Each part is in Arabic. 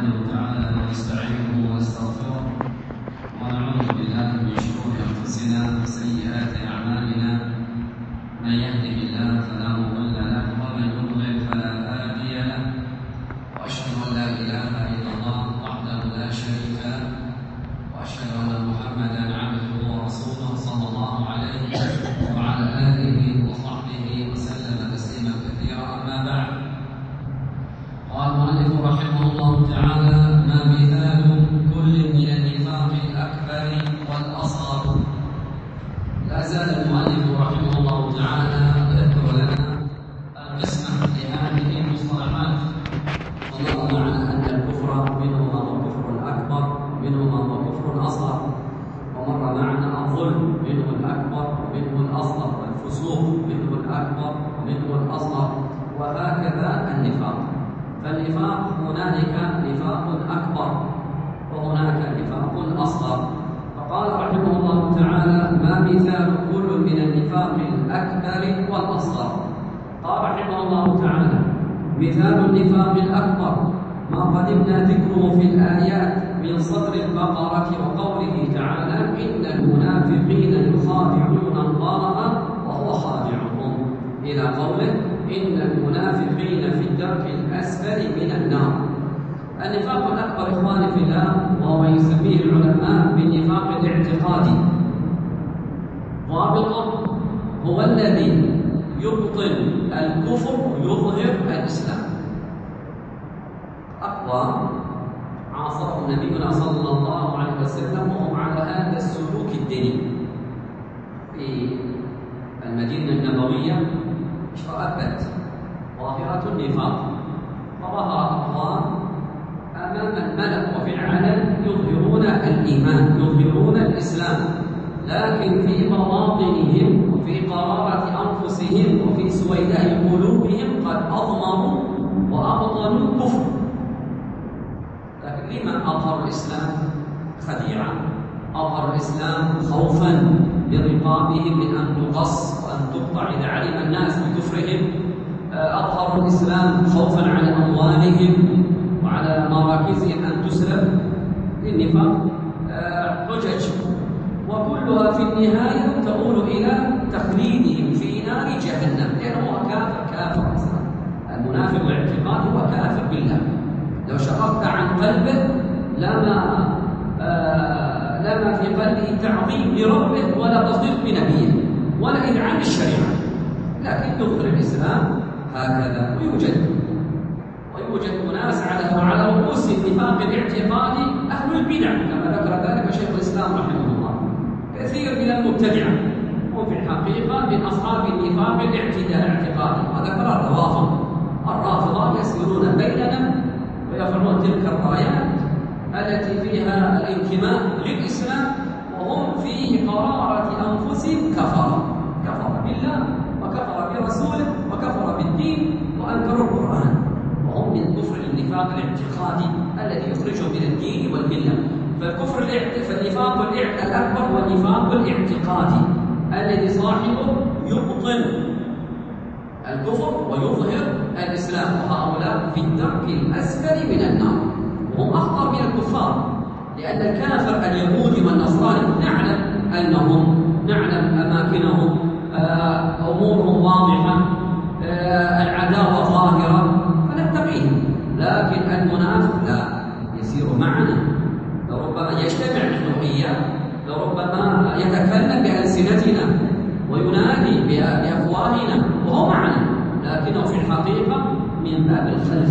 نحمده تعالى ونستعينه ونستغفره ونعوذ بالله من شرور انفسنا وسيئات اعمالنا. من يهده الله فلا مضل له ومن يضلل فلا هادي له، واشهد ان لا اله الا الله وحده لا شريك له، واشهد ان محمدا عبده ورسوله صلى الله عليه وعلى اله وصحبه وسلم تسليما كثيرا. اما بعد، قال المؤلف رحمه الله تعالى: ما مثال كل من النفاق الأكبر والأصغر. لا زال المؤلف رحمه الله تعالى يذكر لنا القسمة لهذه المصطلحات، ومر معنا أن الكفر منه ما هو كفر أكبر ومنه ما هو كفر أصغر، ومر معنا الظلم منه الأكبر ومنه الأصغر، والفسوق منه الأكبر ومنه الأصغر، وهكذا النفاق. فالنفاق هنالك نفاق أكبر وهناك نفاق أصغر. فقال رحمه الله تعالى: ما مثال كل من النفاق الأكبر والأصغر؟ قال رحمه الله تعالى: مثال النفاق الأكبر ما قدمنا ذكره في الآيات من صدر البقرة وقوله تعالى: إن المنافقين يخادعون الله وهو خادعهم، إلى قوله: إن المنافقين في الدرك الأسفل من النار. النفاق الأكبر إخواني في الله وهو يسميه العلماء بالنفاق الاعتقادي. ضابطه هو الذي يبطل الكفر ويظهر الإسلام. أقوام عاصرهم نبينا صلى الله عليه وسلم وهم على هذا السلوك الديني. في المدينة النبوية اشتركت ظاهرة النفاق، فظهر أقوام أمام الملأ وفي العلن يظهرون الإيمان، يظهرون الإسلام، لكن في بواطنهم وفي قرارة أنفسهم وفي سويداء قلوبهم قد أضمروا وأبطلوا الكفر. لكن لما أظهر الإسلام خديعة؟ أظهر الإسلام خوفا لرقابهم من أن تقص وأن تقطع إذا علم الناس بكفرهم. أظهروا الإسلام خوفا على أموالهم وعلى مراكزهم أن تسلب. النفاق حجج، وكلها في النهاية تؤول إلى تخليدهم في نار جهنم، لأنه هو كافر أصلا. المنافق الاعتقادي هو كافر بالله. لو شققت عن قلبه لما في قلبه تعظيم لربه ولا تصديق بنبيه ولا إذعان الشريعة، لكن يظهر الإسلام هكذا. ويوجد أناس على رؤوس النفاق الاعتقادي أهل البدع، كما ذكر ذلك شيخ الإسلام رحمه الله. كثير من المبتدعة هم في الحقيقة من أصحاب النفاق الاعتقادي، وذكر الرافضة يسيرون بيننا ويفعلون تلك الرايات التي فيها الانتماء للإسلام، وهم في قرارة أنفسهم كفر بالله وكفر برسوله وكفر بالدين وأنكروا القرآن، وهم من كفر النفاق الاعتقادي الذي يخرجهم من الدين والملة. فالنفاق الأكبر والنفاق الاعتقادي الذي صاحبه يبطل الكفر ويظهر الإسلام، وهؤلاء في الدرك الأسفل من النار، وهم أخطر من الكفار. لأن الكافر اليهودي والنصراني نعلم أماكنهم، أمورهم واضحة، العداوة ظاهرة فنتقيهم. لكن المنافق لا، يسير معنا، لربما يجتمع نحن إياه، لربما يتكلم بألسنتنا وينادي بأفواهنا وهو معنا، لكنه في الحقيقة من باب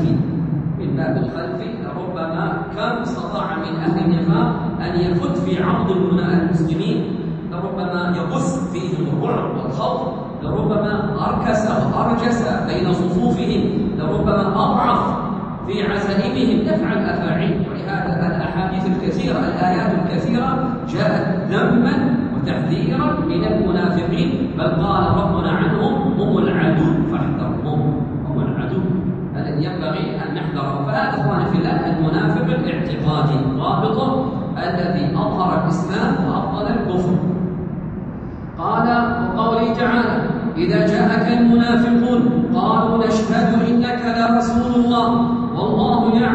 الخلف لربما كان استطاع من أهل النفاق أن يفت في عرض المسلمين، لربما يبث فيهم الرعب والخوف، لربما أركس وأرجس بين صفوفهم، لربما أضعف في عزائمهم، يفعل أفاعيل. ولهذا الأحاديث الكثيرة، الآيات الكثيرة جاءت ذما وتحذيرا من المنافقين، بل قال ربنا عنهم: هم العدو فاحذرهم. هم العدو الذي ينبغي أن نحذره. فهذا إخواني في الله المنافق الاعتقادي، ضابطه الذي أظهر الإسلام وأبطل الكفر. قال: وقوله تعالى: إذا جاءك المنافقون قالوا نشهد إنك لرسول الله والله يعلم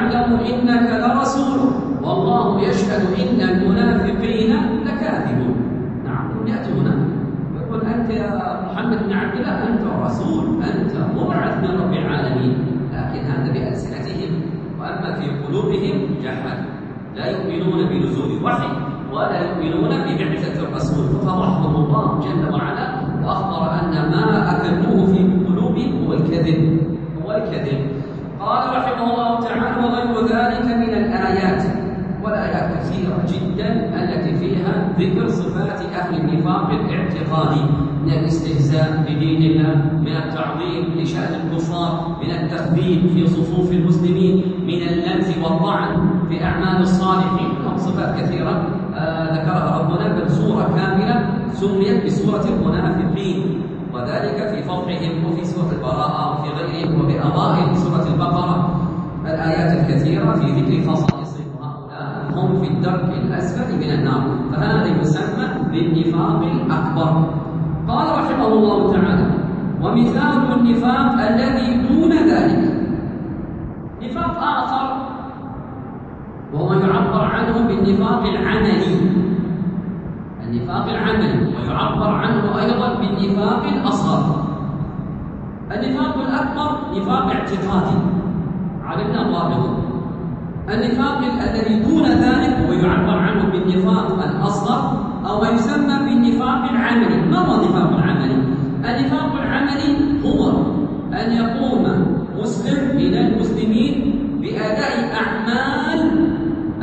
يعلم إنك لرسول والله يشهد إن المنافقين لكاذبون. نعم، يأتون يقول أنت يا محمد بن عبد الله أنت رسول، أنت مبعث من رب العالمين، لكن هذا بألسنتهم، وأما في قلوبهم جحد، لا يؤمنون بنزول الوحي ولا يؤمنون ببعثة الرسول، ففضحهم الله جل وعلا وأخبر أن ما أكلوه في قلوبهم هو الكذب. قال رحمه الله تعالى: وغير ذلك من الآيات، والآيات كثيرة جدا التي فيها ذكر صفات أهل النفاق الاعتقادي، من الاستهزاء بدين الله، من التعظيم لشأن الكفار، من التخبيب في صفوف المسلمين، من اللمز والطعن في أعمال الصالحين. لهم صفات كثيرة ذكرها ربنا، بل سورة كاملة سميت بسورة المنافقين، وذلك في فضحهم وفي سورة البراءة وفي غيرهم وبأضاء سورة البقرة. الآيات الكثيرة في ذكر خصائص هؤلاء هم في الدرك الأسفل من النار، فهذا يسمى بالنفاق الأكبر. قال رحمه الله تعالى: ومثال النفاق الذي دون ذلك نفاق آخر، وهو يعبر عنه بالنفاق العملي، النفاق العملي، ويعبر عنه أيضا بالنفاق الأصغر. النفاق الأكبر نفاق اعتقادي علمنا ضابطه، النفاق الذي دون ذلك هو يعبر عنه بالنفاق الأصغر أو ما يسمى بالنفاق العملي. ما هو النفاق العملي؟ النفاق العملي هو أن يقوم مسلم من المسلمين بأداء أعمال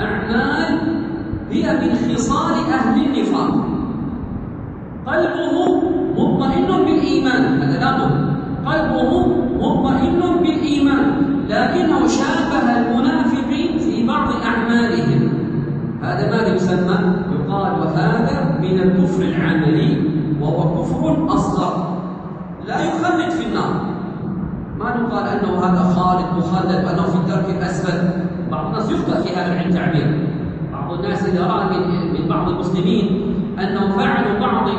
هي من خصال أهل النفاق، قلبه مطمئن بالإيمان، هذا لا بد، قلبه مطمئن بالإيمان، لكنه شابه المنافقين في بعض أعمالهم. هذا ماذا يسمى؟ يقال وهذا من الكفر العملي، وهو كفر أصغر لا يخلد في النار. ما نقال أنه هذا خالد مخلد وأنه في الدرك الأسفل. بعض الناس يخطئ في هذا التعبير. بعض الناس إذا رأى من بعض المسلمين أنهم فعلوا بعض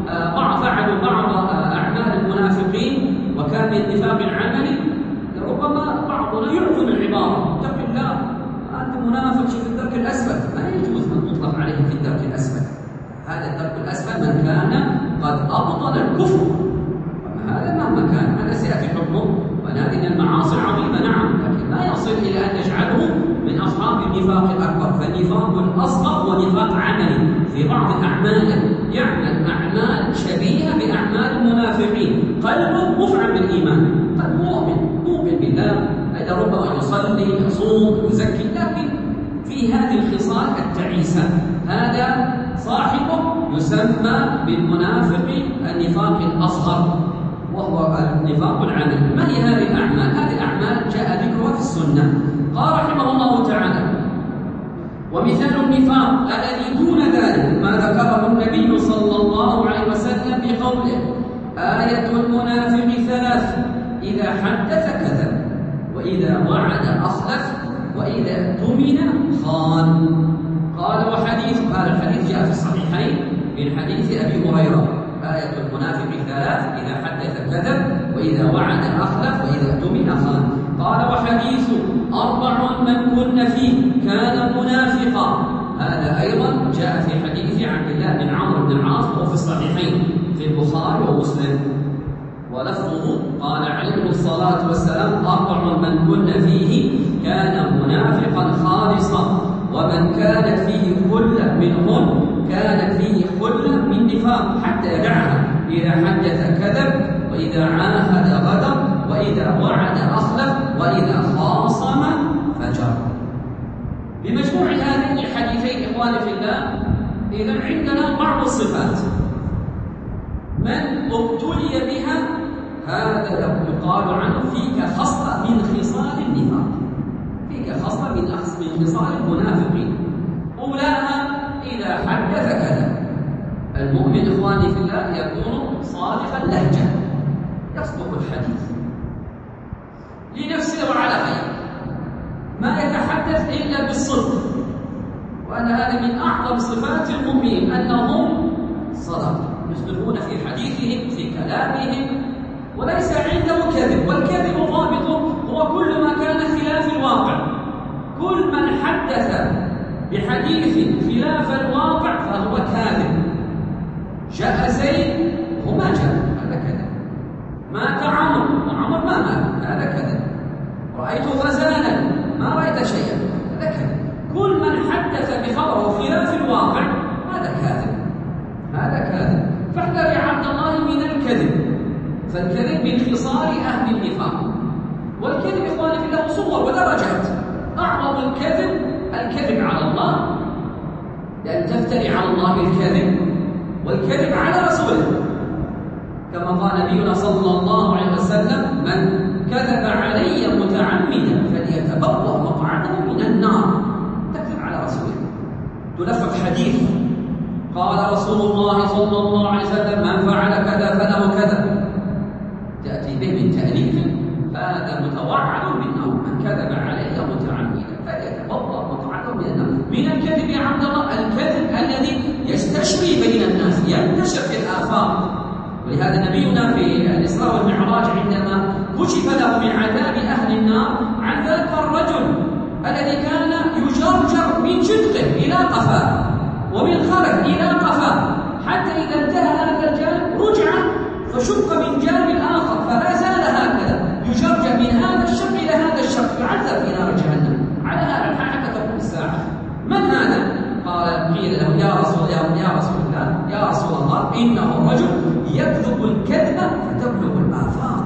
أعمال المنافقين وكان من النفاق العملي، ربما بعضنا يعظم العبارة: اتق الله أنت منافق في الدرك الأسفل. ما يجوز أن تطلق عليه في الدرك الأسفل. هذا الدرك الأسفل من كان قد أبطل الكفر، وما هذا مهما كان، هذا سيأتي حكمه، وهذه من المعاصي العظيمة نعم، لكن لا يصل إلى أن نجعله من أصحاب النفاق الأكبر. فالنفاق الأصغر هو نفاق عملي، في بعض أعماله يعمل أعمال شبيهة بأعمال المنافقين، قلبه مفعم بالإيمان، قلبه مؤمن بالله، إذا ربما يصلي يصوم يزكي، لكن في هذه الخصال التعيسة، هذا صاحبه يسمى بالمنافق النفاق الأصغر، وهو النفاق العملي. ما هي هذه الأعمال؟ هذه الأعمال جاء ذكرها في السنة. قال رحمه الله تعالى: ومثال النفاق الذي دون ذلك ما ذكره النبي صلى الله عليه وسلم بقوله: آية المنافق ثلاث: إذا حدث كذب، وإذا وعد أخلف، وإذا اؤتمن خان. قال: وحديث، هذا الحديث جاء في الصحيحين من حديث أبي هريرة: آية المنافق ثلاث: إذا حدث كذب، وإذا وعد أخلف، وإذا اؤتمن خان. قال: وحديث أربع من كن فيه كان منافقا. هذا أيضا جاء في حديث عبد الله بن عمرو بن العاص وفي الصحيحين في البخاري ومسلم، ولفظه قال عليه الصلاة والسلام: أربع من كن فيه كان منافقا خالصا، ومن كانت فيه خلة منهن كانت فيه خلة من نفاق حتى يدعها: إذا حدث كذب، وإذا عاهد غدر، وإذا وعد أخلف، وإذا خاصم فجر. بمجموع هذين الحديثين إخواني في الله، إذا عندنا بعض الصفات من ابتلي بها هذا يقال عنه فيك خصلة من خصال النفاق، فيك خصلة من خصال المنافقين. أولاها إذا حدث كذب. المؤمن إخواني في الله يكون صادق اللهجة، يصدق الحديث لنفسه وعلى غيره، ما يتحدث إلا بالصدق، وأن هذا من أعظم صفات المؤمنين، أنهم صدق، يصدقون في حديثهم في كلامهم، وليس عنده كذب. والكذب ضابطه هو كل ما كان خلاف الواقع، حدث بحديث خلاف الواقع فهو كاذب. جاء زيد وهو ما جاء، هذا كذب. مات عمرو وعمر ما مات، هذا كذب. رأيت غزالا ما رأيت شيئا، هذا كذب. كل من حدث بخبره خلاف الواقع هذا كاذب، هذا كاذب. فاحذر يا عبد الله من الكذب، فالكذب من خصال أهل النفاق. والكذب إخواني في له صور ودرجات. أعظم الكذب على الله، لأن تفتري على الله الكذب، والكذب على رسوله، كما قال نبينا صلى الله عليه وسلم: من كذب علي متعمدا فليتبوأ مقعده من النار. تكذب على رسوله، تلفق حديث قال رسول الله صلى الله عليه وسلم: من فعل كذا فله كذا، تأتي به من تأليف، هذا متوعد بالنار. من كذب علي متعمدا فليتبوأ مقعده من النار. من الكذب يا عبد الله الكذب الذي يستشري بين الناس، ينتشر في الآفاق. ولهذا نبينا في الإسراء والمعراج عندما كشف له من عذاب أهل النار عن ذاك الرجل الذي كان يجرجر من جدقه إلى قفاه ومن خلف إلى قفاه، حتى إذا انتهى هذا الجانب رجع فشق من جانب آخر، فلا زال هكذا يجرجر من هذا الشق إلى هذا الشق، يعذب في نار جهنم على هذا الحال حتى تقوم الساعة. من هذا؟ قال: قيل له: يا رسول الله، يا رسول الله، إنه رجل يكذب الكذبة فتبلغ الآفاق،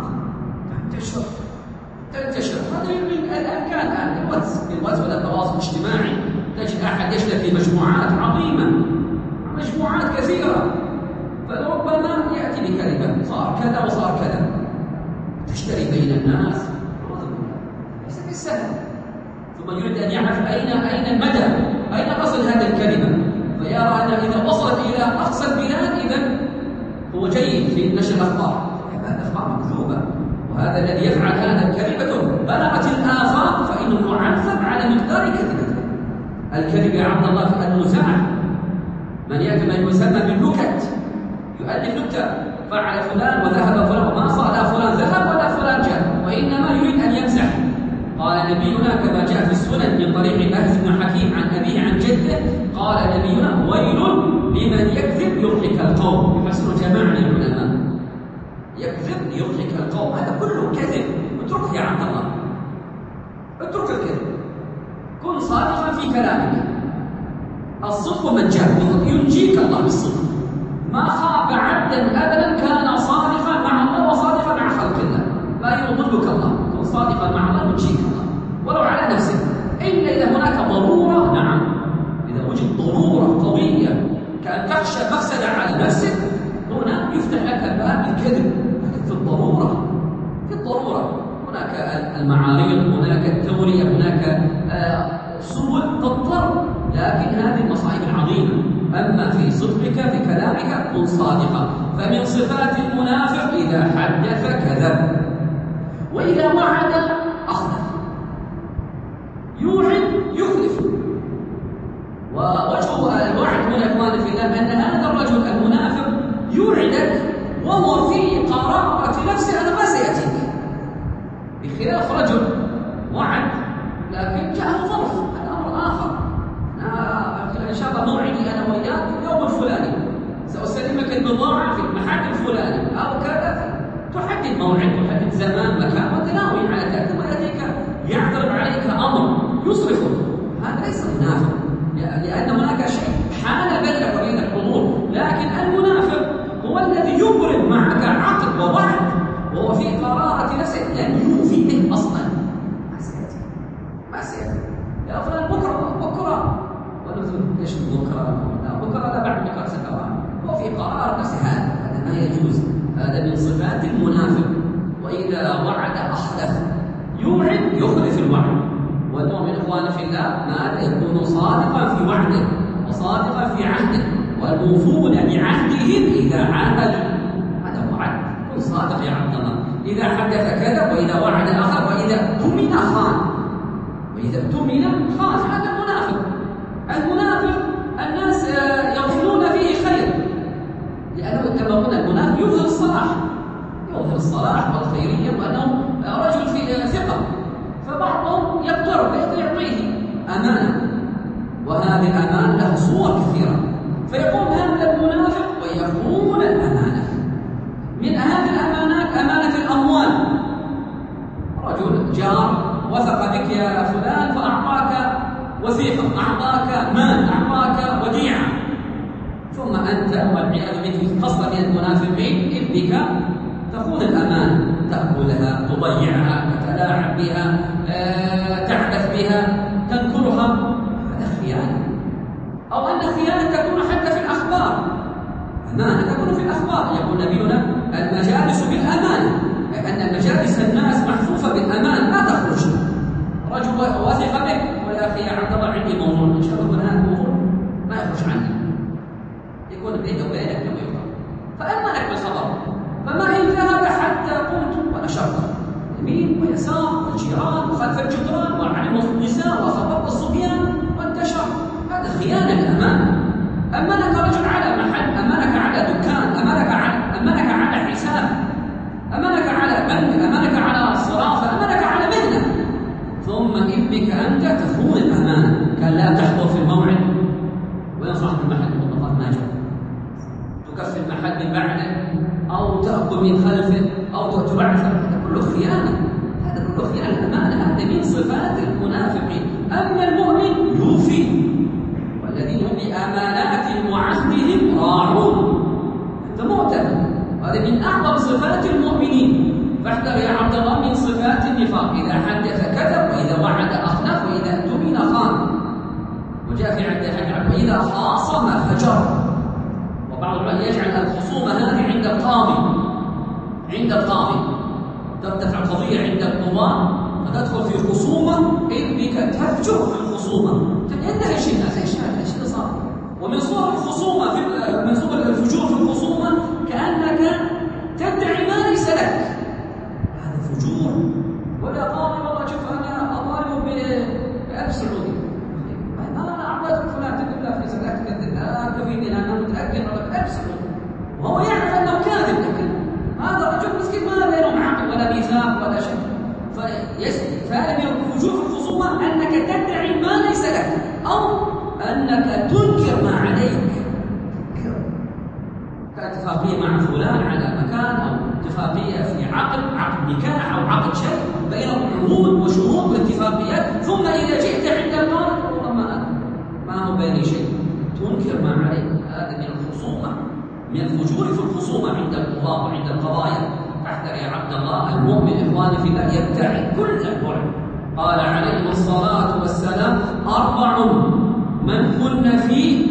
تنتشر. هذا الآن كان الواتس ولا التواصل الاجتماعي، تجد أحد يشتغل في مجموعات عظيمة، مجموعات كثيرة، فربما يأتي بكلمة صار كذا وصار كذا، تشتري بين الناس، ليس بالسهل. ثم يريد أن يعرف أين المدى، أين تصل هذه الكلمة، فيرى أن إذا وصلت إلى أقصى البلاد إذا هو جيد في نشر الأخبار. هذه أخبار مكذوبة، وهذا الذي يفعل هذا كلمة بلغت الآفاق فإنه يعذب على مقدار كذبته. الكذب يا عبد الله في المزاح، من يأتي من يسمى بالنكت، يؤلف نكتة: فعل فلان وذهب فلان، وما صار لا فلان ذهب ولا فلان جاء، وإنما يريد أن يمزح. قال نبينا كما جاء في السنن من طريق بهز بن حكيم عن أبيه عن جده، قال نبينا: ويل لمن يكذب يضحك القوم. يفسر جماعة من العلماء: يكذب يضحك القوم، هذا كله كذب. اترك يا عبد الله، اترك الكذب، كن صادقا في كلامك. الصدق مجال، ينجيك الله بالصدق. ما خاب عبدا ابدا كان صادقا مع الله وصادقا مع خلق الله، لا يضلك الله. كن صادقا مع الله ينجيك الله ولو على نفسك، الا اذا هناك ضروره. نعم، اذا وجد ضروره قويه كان تخشى مفسده على نفسك، هنا يفتح لك الباب الكذب. لكن في الضروره هناك المعارض، هناك التوريه، هناك سبل تضطر، لكن هذه المصائب العظيمه. أما في صدقك في كلامك كن صادقا. فمن صفات المنافق إذا حدث كذب، وإذا وعد أخلف، يوعد يخلف. ووجه الوعد هنا إخواني في الله أن هذا الرجل المنافق يوعدك وهو في قرارة نفسه أنا ما سيأتيك، بخلاف رجل وعد لكن جاءه ظرف، الأمر آخر. إن شاء الله موعدي أنا وإياك اليوم الفلاني، سأسلمك البضاعة في المحل الفلاني أو كذا، تحدد موعد، تحدد زمان، مكان، وتناوي على ذلك، ويأتيك يعترض عليك أمر يصرفه. هذا ليس منافق، لأن هناك شيء حال بينك وبين الحضور. لكن المنافق هو الذي يبرم معك عقد ووعد وهو في قرارة نفسه لن يوفي به أصلا. ما سيأتي يا فلان بكرة ايش بكره؟ لا بكره لا بعد بكره سنوات، هو في قرار نفسه. هذا ما يجوز، هذا من صفات المنافق. واذا وعد اخلف، يوعد يخلف الوعد. والمؤمن اخواني في الله ماذا؟ يكون صادقا في وعده وصادقا في عهده، والموفون بعهدهم اذا عاهدوا. هذا هو عهد، كن صادق يا عبد الله. اذا حدث كذا، واذا وعد اخر، واذا اؤتمن خان. واذا اؤتمن خان، هذا المنافق. المنافق الناس يظنون فيه خير، لأنه كما قلنا المنافق يظهر الصلاح والخيرية وأنه رجل في ثقة، فبعضهم يقترب يعطيه أمانة كثيرة. فيقوم هذا المنافق ويخون الأمانة. من أهم الأمانات أمانة الأموال. رجل جار وثق بك يا فلان فأعطاك وثيقة، أعطاك مال، أعطاك وديعة، ثم أنت والعياذ بالله خاصة من المنافقين إذ بك تخون الأمانة، تأكلها، تضيعها، تتلاعب بها، تعبث بها، تنكرها. هذا خيانة. أو أن خيانة تكون حتى في الأخبار. أمانة تكون في الأخبار. يقول نبينا المجالس بالأمانة، أن مجالس الناس محفوفة بالأمان لا تخرج. رجل وثق بك ويا أخي يا عبد الله عندي موضوع، إن شاء الله هذا الموضوع ما يخرج عني، يكون بينك وبينك لم يفضل، فأمانك بالخبر. فما إن ذهب حتى قمت ونشرت يمين ويسار والجيران وخلف الجدران وعلم النساء وخبرت الصبيان وانتشر. هذا خيانة الأمانة. أمانك رجل على محل، أمانك على دكان، أمانك على حساب، أمانك على بنك، أمانك على صرافة، أمانك على مهنة، ثم إذ بك أنت تخون الأمانة. كان لا تحضر في الموعد وينصح المحل مطلقات ما جاء، تكفي المحل من بعده، أو تأكل من خلفه، أو تبعثر. هذا كله خيانة، هذا كله خيانة الأمانة. هذا من صفات المنافقين. أما المؤمن يوفي، والذين هم بأماناتهم وعهدهم راعون. أنت مؤتمن، هذا من أعظم صفات المؤمنين. فاحذر يا عبد الله من صفات النفاق: إذا حدث كذب، وإذا وعد أخلف، وإذا اؤتمن خان. وجاء في عند وإذا خاصم فجر. وبعض العلماء يجعل الخصومة هذه عند القاضي، عند القاضي ترتفع القضية عند القضاة فتدخل في خصومة إذ بك تفجر في الخصومة، تنتهي شيء اللي صار. ومن صور الخصومة من صور الفجور في الخصومة كأنك تدعي ما ليس لك. هذا فجور. ولا قاضي والله شوف أنا أطالب بألف سعودي، أنا أعطيتك فلان تقول لا في سنة تكذب، لا تفيدني أنا متأكد بألف سعودي، وهو يعرف أنه كاذب. لكن هذا الرجل مسكين ما بينهم عقل ولا ميثاق ولا شيء. فهذا من الفجور في الخصومة أنك تدعي ما ليس لك، أو أنك تنكر ما عليك. كاتفاقية مع فلان على مكان، أو اتفاقية في عقد نكاح أو عقد شيء بينهم عقود وشروط واتفاقيات، ثم إذا جئت عند القاضي والله ما هو بيني شيء، تنكر ما عليك. هذا من الخصومة، من الفجور في الخصومة عند القضاء وعند القضايا. احذر يا عبد الله. المؤمن إخواني في الله يبتعد كل البعد. قال عليه الصلاة والسلام: 4 من كن فيه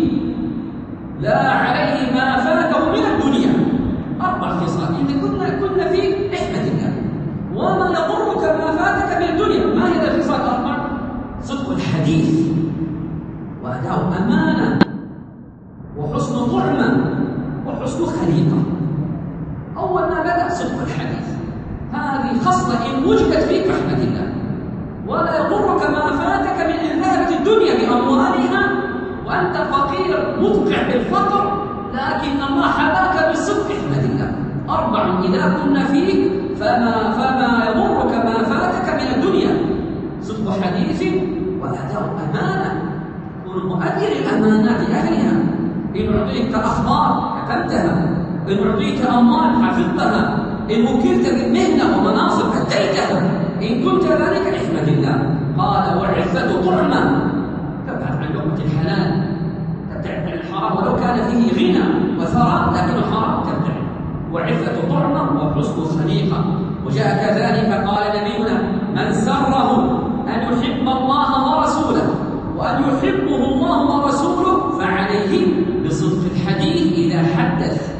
لا عليه ما فاته من الدنيا. 4 خصال إن كنا فيه احمد الله، وما يضرك ما فاتك من الدنيا. ما هي الخصال 4؟ صدق الحديث، وأداء أمانة، وحسن طعمة، وحسن خليقة. أول ما بدأ صدق الحديث. هذه خصلة إن وجدت فيك فاحمد الله. ولا يضرك ما فاتك من إن ذهبت الدنيا بأموالها وأنت فقير مدقع بالفقر، لكن الله حباك بالصدق احمد الله. 4 إذا كنا فيك فما يضرك ما فاتك من الدنيا: صدق حديث، وأداء أمانة. كن مؤدي الأمانات لأهلها. إن أعطيت أخبار كتبتها، إن أعطيت أموال حفظتها، إن وكلت بالمهنة ومناصب أديتها، إن كنت ذلك احمد الله. قال: وعفة طعمة، تبحث عن لقمة الحلال، تبتعد عن الحرام ولو كان فيه غنى وثراء، لكن الحرام تبتعد. وعفة طعمة وحسن خليقة. وجاء كذلك قال نبينا: من سره أن يحب الله ورسوله وأن يحبه الله ورسوله فعليه بصدق الحديث إذا حدث،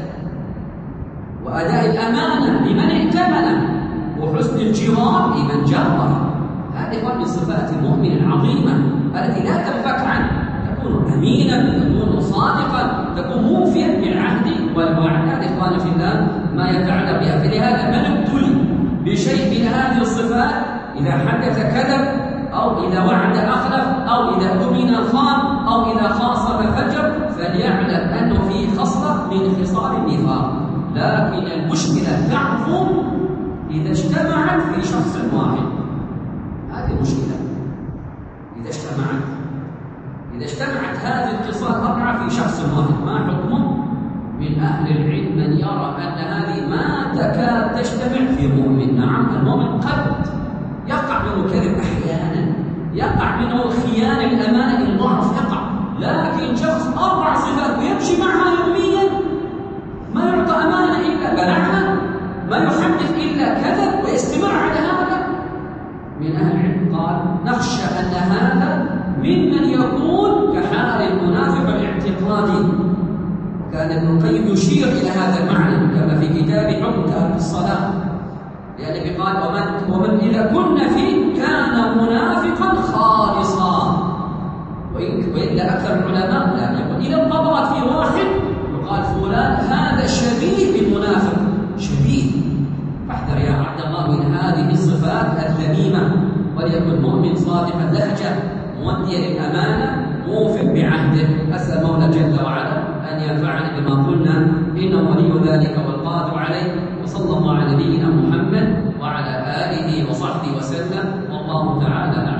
وأداء الأمانة لمن ائتمن، وحسن الجوار لمن جاره. هذه من صفات المؤمن العظيمة التي لا تنفك عنه. تكون أمينا، تكون صادقا، تكون موفيا بالعهد والوعد. هذه إخواني في الله ما يتعلق بها. فلهذا من ابتلي بشيء من هذه الصفات، إذا حدث كذب، أو إذا وعد أخلف، أو إذا اؤتمن خان، أو إذا خاصم فجر، فليعلم أنه في خصلة من خصال النفاق. لكن المشكلة تعظم إذا اجتمعت في شخص واحد. هذه مشكلة. إذا اجتمعت، إذا اجتمعت هذه الخصال الأربعة في شخص واحد، ما حكمه؟ من أهل العلم من يرى أن هذه ما تكاد تجتمع في مؤمن. نعم، المؤمن قد يقع منه كذب أحيانا، يقع منه خيانة الأمانة، الضعف يقع، لكن شخص 4 صفات ويمشي معها يوميا، ما يعطى أمانة إلا بلعها، ما يحدث إلا كذب، ويستمر على هذا، من أهل العلم قال نخشى أن هذا ممن يكون كحال المنافق الاعتقادي. كان ابن القيم يشير إلى هذا المعنى كما في كتاب حكم ترك الصلاة، لأنه قال ومن إذا كنا فيه كان منافقا خالصا. وإلا أكثر العلماء لا يقول إذا انطبقت في واحد يقال فلان هذا شبيه بالمنافق، شبيه. فاحذر يا عبد الله من هذه الصفات الذميمة، وليكن مؤمن صادق اللهجة، موديا للأمانة، موف بعهده. أسأل مولى جل وعلا أن ينفعنا بما قلنا، إنه ولي ذلك والقادر عليه. وصلى الله على نبينا محمد وعلى آله وصحبه وسلم، والله تعالى